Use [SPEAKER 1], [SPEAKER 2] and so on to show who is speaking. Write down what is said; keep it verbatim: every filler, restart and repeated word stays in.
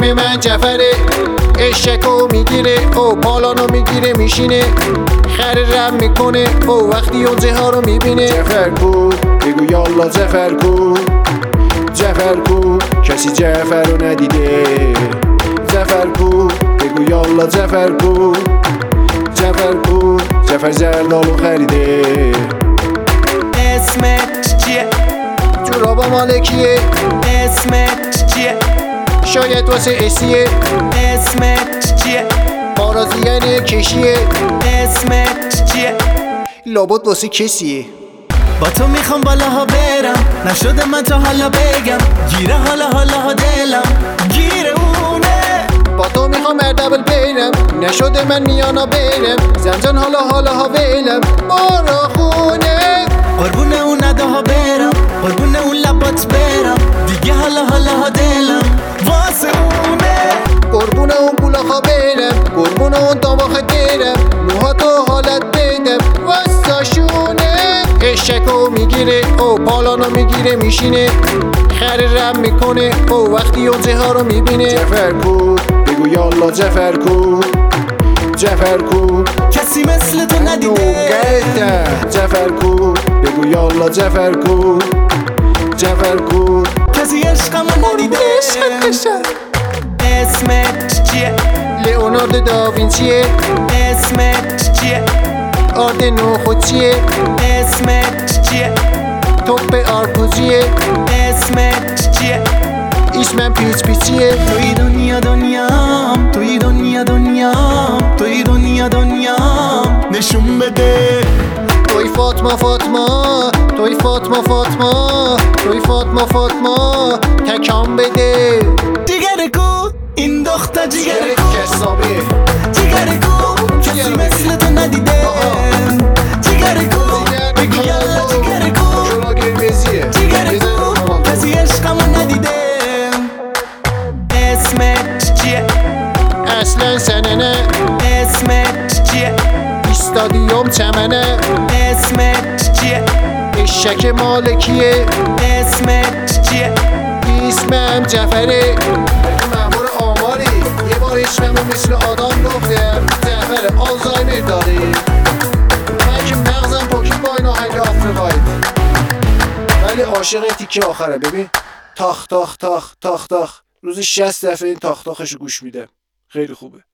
[SPEAKER 1] اسم من جعفره، اشکو میگیره او پالانو میگیره میشینه، خر رم میکنه او وقتی اونجه ها رو میبینه. جعفر کو بگو یالا جعفر کو، جعفر کو کسی جعفر رو ندیده، جعفر کو بگو یالا جعفر کو، جعفر کو جعفر زردالو خریده.
[SPEAKER 2] اسمت چیه؟
[SPEAKER 1] جورابا مالکیه.
[SPEAKER 2] اسمت چیه؟
[SPEAKER 1] شاید واسه اسیه.
[SPEAKER 2] اسمت چیه؟
[SPEAKER 1] مارازی یعنی کشیه.
[SPEAKER 2] اسمت چیه؟
[SPEAKER 1] لابد واسه کسیه.
[SPEAKER 2] با تو میخوام بالاها برم، نشده من تا حالا بگم، گیره حالا حالا ها دلم، گیره اونه.
[SPEAKER 1] با تو میخوام اردبل برم، نشده من میانا برم، زنجان حالا حالا ها ویلم بارا خونه.
[SPEAKER 2] قربون اون نداها برم، قربون اون لبات برم، دیگه حالا حالا ها دلم واسه اونه.
[SPEAKER 1] قربون اون بولاخا برم، قربون اون داماخه برم، موها تو حالت بدم واساشونه. اشکو میگیره او پالانو میگیره میشینه، خر رم میکنه او وقتی اونجه ها رو میبینه. جعفر کو بگو یالا جعفر کو، جعفر کو
[SPEAKER 2] کسی مثل تو ندیده.
[SPEAKER 1] جعفر کو بگو یالا جعفر کو، جعفر کو
[SPEAKER 2] کسی عشقمو ندیده. اسمت چیه؟
[SPEAKER 1] لئوناردو داوینچیه.
[SPEAKER 2] اسمت چیه؟
[SPEAKER 1] آردنو خود چیه؟
[SPEAKER 2] اسمت چیه؟
[SPEAKER 1] توپ آرکوزیه.
[SPEAKER 2] اسمت چیه؟
[SPEAKER 1] اسمم پیچ پیچیه.
[SPEAKER 2] توی دنیا دنیام، توی دنیا دنیام، توی دنیا دنیام نشون بده.
[SPEAKER 1] توی فاطمه فاطمه، توی فاطمه فاطمه، توی فاطمه فاطمه تکام بده.
[SPEAKER 2] جیگر کو این دختر، جیگر کو
[SPEAKER 1] کسابه،
[SPEAKER 2] جیگر کو کسی مثل تو ندیده. جیگر کو بگی یالا جیگر کو، جیگر کو کسی عشقمو ندیده. اسمت چیه؟
[SPEAKER 1] اصلا سننه.
[SPEAKER 2] اسمت چیه؟
[SPEAKER 1] استادیوم چمنه.
[SPEAKER 2] اسمت چیه؟
[SPEAKER 1] اشک مالکیه.
[SPEAKER 2] اسمت چیه؟
[SPEAKER 1] اسمم جعفره. مأمور آماری یه بار اسممو مثل آدم گفتم، جعفر آلزایمر داری. من که مغزم پاکی با این آهنگ آفریقایی، ولی عاشق تیکه آخره. ببین تاخ تاخ تاخ تاخ تاخ، روزی شصت دفعه این تاخ تاخشو گوش میدم، خیلی خوبه.